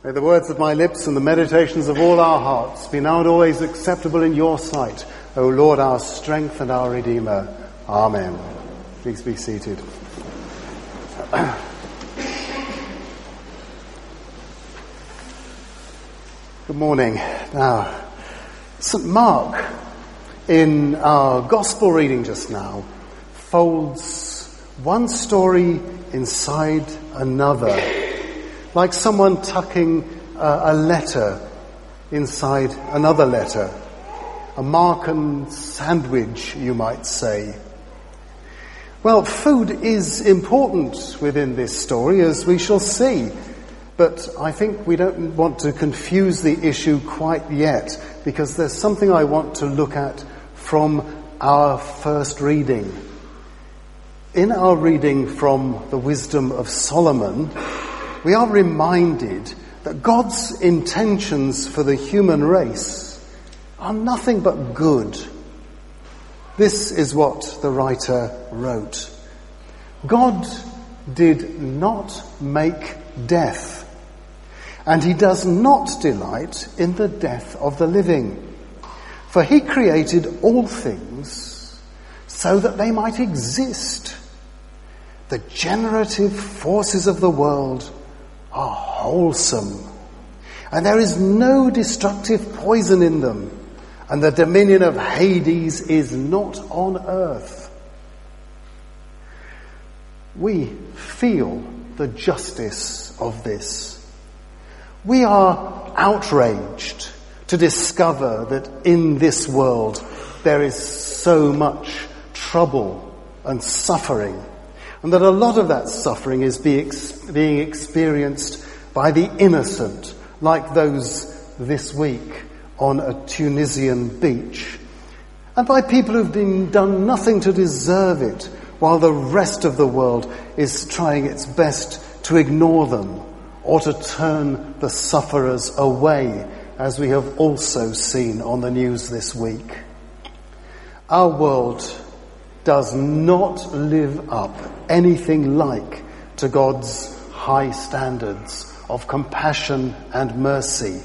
May the words of my lips and the meditations of all our hearts be now and always acceptable in your sight, O Lord, our strength and our Redeemer. Amen. Please be seated. Good morning. Now, St. Mark, in our Gospel reading just now, folds one story inside another, like someone tucking a letter inside another letter, a Markan sandwich, you might say. Well, food is important within this story, as we shall see, but I think we don't want to confuse the issue quite yet, because there's something I want to look at from our first reading. In our reading from the Wisdom of Solomon, we are reminded that God's intentions for the human race are nothing but good. This is what the writer wrote. God did not make death, and he does not delight in the death of the living. For he created all things so that they might exist. The generative forces of the world are wholesome, and there is no destructive poison in them, and the dominion of Hades is not on earth. We feel the justice of this. We are outraged to discover that in this world there is so much trouble and suffering, and that a lot of that suffering is being experienced by the innocent, like those this week on a Tunisian beach, and by people who've done nothing to deserve it, while the rest of the world is trying its best to ignore them or to turn the sufferers away, as we have also seen on the news this week. Our world does not live up anything like to God's high standards of compassion and mercy.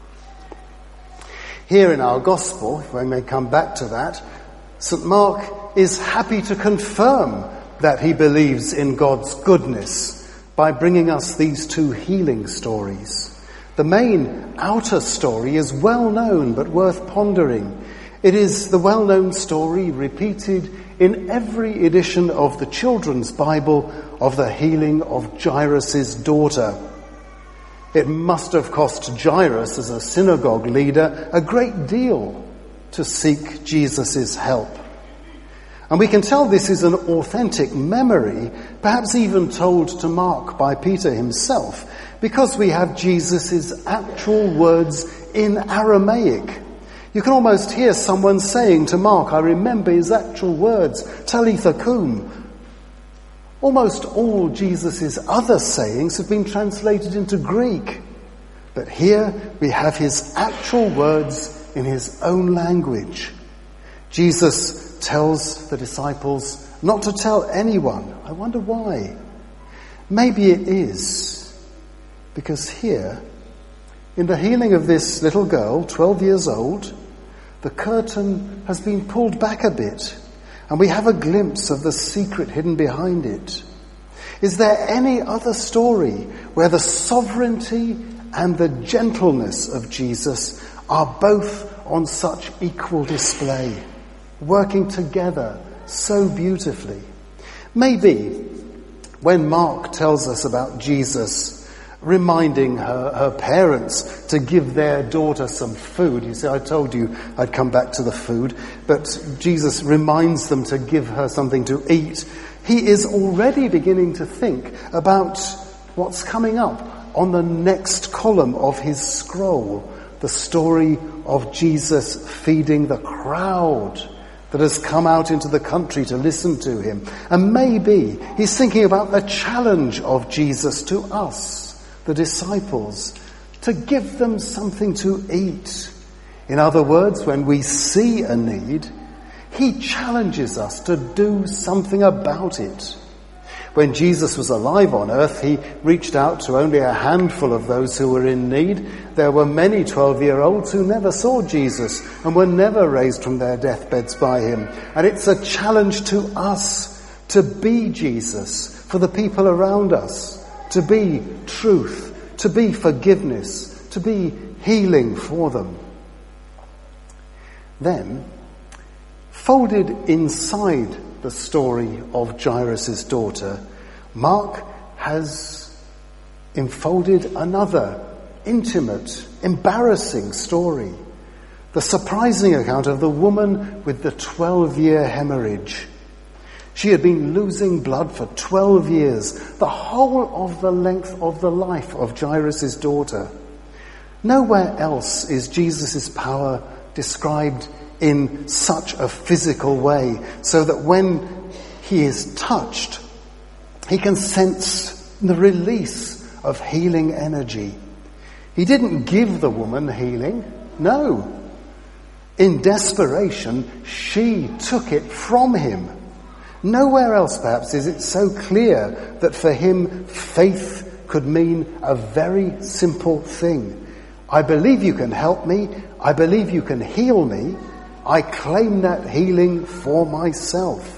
Here in our Gospel, if I may come back to that, St. Mark is happy to confirm that he believes in God's goodness by bringing us these two healing stories. The main outer story is well known but worth pondering. It is the well-known story repeated in every edition of the children's Bible of the healing of Jairus' daughter. It must have cost Jairus, as a synagogue leader, a great deal to seek Jesus' help. And we can tell this is an authentic memory, perhaps even told to Mark by Peter himself, because we have Jesus' actual words in Aramaic. You can almost hear someone saying to Mark, I remember his actual words, Talitha cum. Almost all Jesus' other sayings have been translated into Greek. But here we have his actual words in his own language. Jesus tells the disciples not to tell anyone. I wonder why. Maybe it is because here, in the healing of this little girl, 12 years old, the curtain has been pulled back a bit, and we have a glimpse of the secret hidden behind it. Is there any other story where the sovereignty and the gentleness of Jesus are both on such equal display, working together so beautifully? Maybe when Mark tells us about Jesus reminding her parents to give their daughter some food. You see, I told you I'd come back to the food, but Jesus reminds them to give her something to eat. He is already beginning to think about what's coming up on the next column of his scroll, the story of Jesus feeding the crowd that has come out into the country to listen to him. And maybe he's thinking about the challenge of Jesus to us, the disciples, to give them something to eat. In other words, when we see a need, he challenges us to do something about it. When Jesus was alive on earth, he reached out to only a handful of those who were in need. There were many 12-year-olds who never saw Jesus and were never raised from their deathbeds by him. And it's a challenge to us to be Jesus for the people around us, to be truth, to be forgiveness, to be healing for them. Then, folded inside the story of Jairus' daughter, Mark has enfolded another intimate, embarrassing story. The surprising account of the woman with the 12-year hemorrhage. She had been losing blood for 12 years, the whole of the length of the life of Jairus' daughter. Nowhere else is Jesus' power described in such a physical way, so that when he is touched, he can sense the release of healing energy. He didn't give the woman healing, no. In desperation, she took it from him. Nowhere else, perhaps, is it so clear that for him, faith could mean a very simple thing. I believe you can help me. I believe you can heal me. I claim that healing for myself.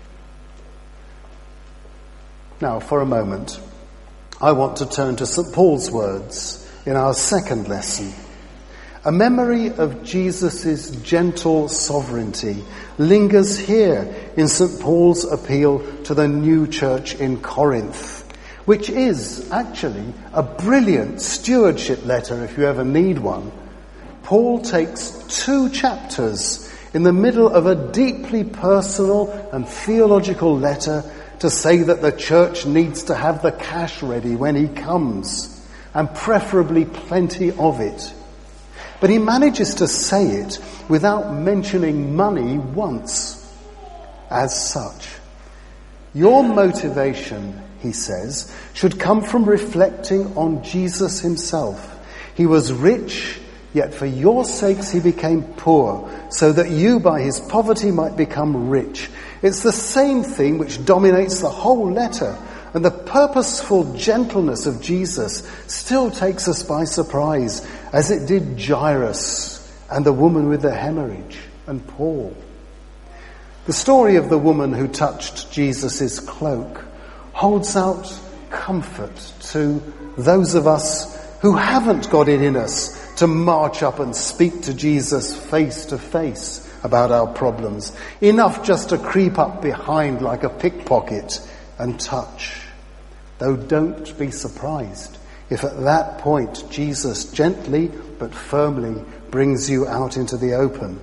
Now, for a moment, I want to turn to St. Paul's words in our second lesson. A memory of Jesus' gentle sovereignty lingers here in St. Paul's appeal to the new church in Corinth, which is actually a brilliant stewardship letter if you ever need one. Paul takes 2 chapters in the middle of a deeply personal and theological letter to say that the church needs to have the cash ready when he comes, and preferably plenty of it. But he manages to say it without mentioning money once. As such, your motivation, he says, should come from reflecting on Jesus himself. He was rich, yet for your sakes he became poor, so that you by his poverty might become rich. It's the same theme which dominates the whole letter, and the purposeful gentleness of Jesus still takes us by surprise, as it did Jairus and the woman with the hemorrhage and Paul. The story of the woman who touched Jesus' cloak holds out comfort to those of us who haven't got it in us to march up and speak to Jesus face to face about our problems. Enough just to creep up behind like a pickpocket and touch. Though don't be surprised if at that point Jesus gently but firmly brings you out into the open.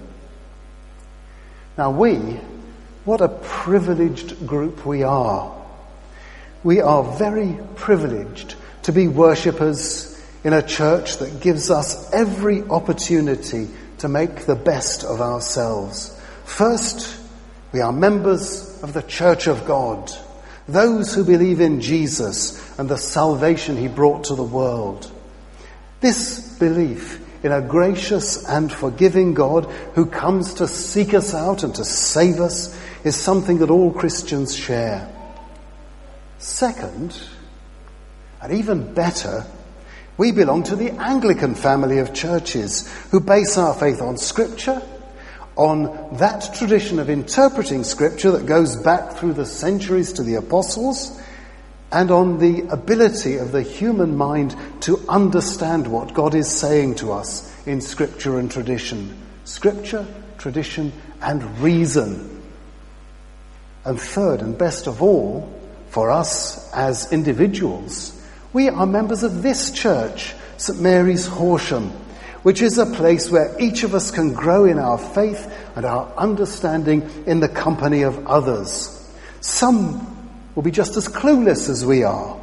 Now what a privileged group we are. We are very privileged to be worshippers in a church that gives us every opportunity to make the best of ourselves. First, we are members of the Church of God, those who believe in Jesus and the salvation he brought to the world. This belief in a gracious and forgiving God who comes to seek us out and to save us is something that all Christians share. Second, and even better, we belong to the Anglican family of churches who base our faith on Scripture, on that tradition of interpreting Scripture that goes back through the centuries to the apostles, and on the ability of the human mind to understand what God is saying to us in Scripture and tradition. Scripture, tradition, and reason. And third, and best of all, for us as individuals, we are members of this church, St. Mary's Horsham, which is a place where each of us can grow in our faith and our understanding in the company of others. Some will be just as clueless as we are.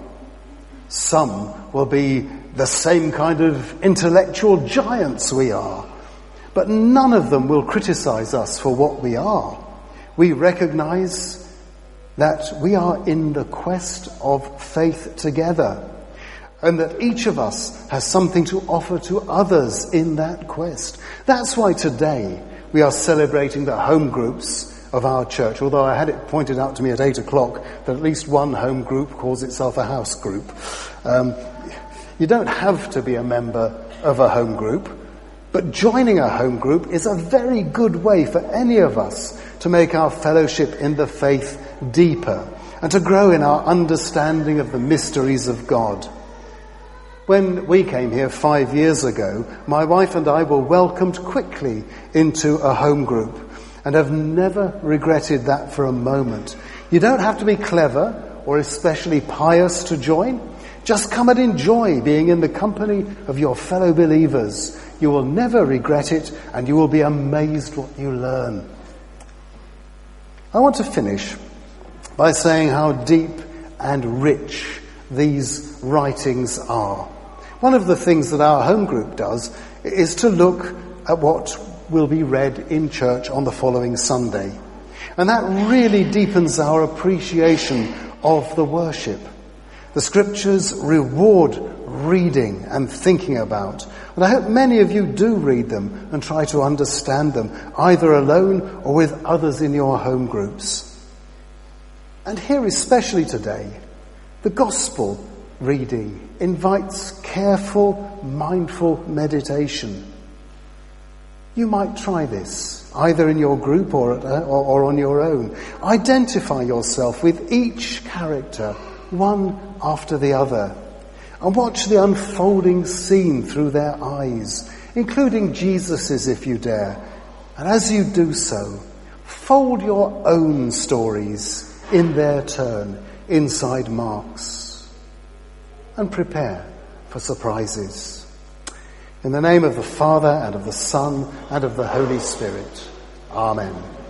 Some will be the same kind of intellectual giants we are. But none of them will criticize us for what we are. We recognize that we are in the quest of faith together, and that each of us has something to offer to others in that quest. That's why today we are celebrating the home groups of our church, although I had it pointed out to me at 8 o'clock that at least one home group calls itself a house group. You don't have to be a member of a home group, but joining a home group is a very good way for any of us to make our fellowship in the faith deeper and to grow in our understanding of the mysteries of God. When we came here 5 years ago, my wife and I were welcomed quickly into a home group and have never regretted that for a moment. You don't have to be clever or especially pious to join. Just come and enjoy being in the company of your fellow believers. You will never regret it, and you will be amazed what you learn. I want to finish by saying how deep and rich these writings are. One of the things that our home group does is to look at what will be read in church on the following Sunday. And that really deepens our appreciation of the worship. The scriptures reward reading and thinking about. And I hope many of you do read them and try to understand them, either alone or with others in your home groups. And here, especially today, the gospel reading invites careful, mindful meditation. You might try this, either in your group or on your own. Identify yourself with each character, one after the other, and watch the unfolding scene through their eyes, including Jesus's if you dare. And as you do so, fold your own stories in their turn inside Mark's, and prepare for surprises. In the name of the Father, and of the Son, and of the Holy Spirit. Amen.